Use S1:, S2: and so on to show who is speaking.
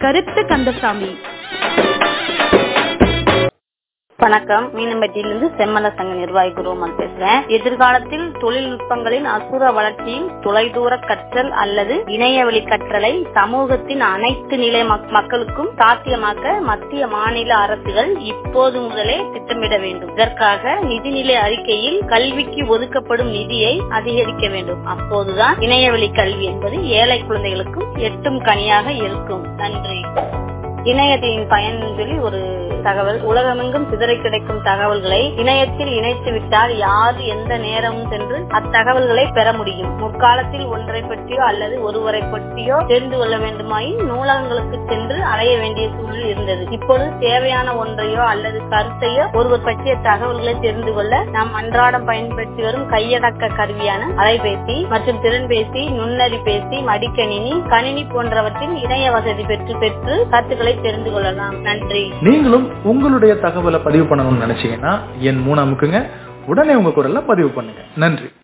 S1: கருத்து கந்தசாமி.
S2: வணக்கம். மீனம்பட்டியிலிருந்து செம்மல சங்க நிர்வாகி குருவமால் பேசுறேன். எதிர்காலத்தில் தொழில்நுட்பங்களின் அசுர வளர்ச்சியில் தொலைதூர கற்றல் அல்லது இணையவழி கற்றலை சமூகத்தின் அனைத்து நிலை மக்களுக்கும் சாத்தியமாக்க மத்திய மாநில அரசுகள் இப்போது முதலே திட்டமிட வேண்டும். இதற்காக நிதிநிலை அறிக்கையில் கல்விக்கு ஒதுக்கப்படும் நிதியை அதிகரிக்க வேண்டும். அப்போதுதான் இணையவழி கல்வி என்பது ஏழை குழந்தைகளுக்கும் எட்டும் கனியாக இருக்கும். நன்றி. இணையத்தின் பயன் சொல்லி ஒரு தகவல். உலகமெங்கும் சிதறி கிடைக்கும் தகவல்களை இணையத்தில் இணைத்து விட்டால் யார் எந்த நேரமும் சென்று அத்தகவல்களை பெற முடியும். முற்காலத்தில் ஒன்றை பற்றியோ அல்லது ஒருவரை பற்றியோ தெரிந்து கொள்ள வேண்டுமாயின் நூலகங்களுக்கு சென்று அலைய வேண்டிய சூழல் இருந்தது. இப்பொழுது தேவையான ஒன்றையோ அல்லது கருத்தையோ ஒருவர் பற்றிய தகவல்களை தெரிந்து கொள்ள நாம் அன்றாடம் பயன்படுத்தி வரும் கையடக்க கருவியான அலைபேசி மற்றும் திறன்பேசி, நுண்ணறி பேசி, மடிக்கணினி, கணினி போன்றவற்றில் இணைய வசதி பெற்று கருத்துக்களை தெரிந்து கொள்ளலாம். நன்றி.
S3: நீங்களும் உங்களுடைய தகவலை பதிவு பண்ணணும்னு நினைச்சீங்கன்னா என் 3 அமுக்குங்க. உடனே உங்க குரல்ல பதிவு பண்ணுங்க. நன்றி.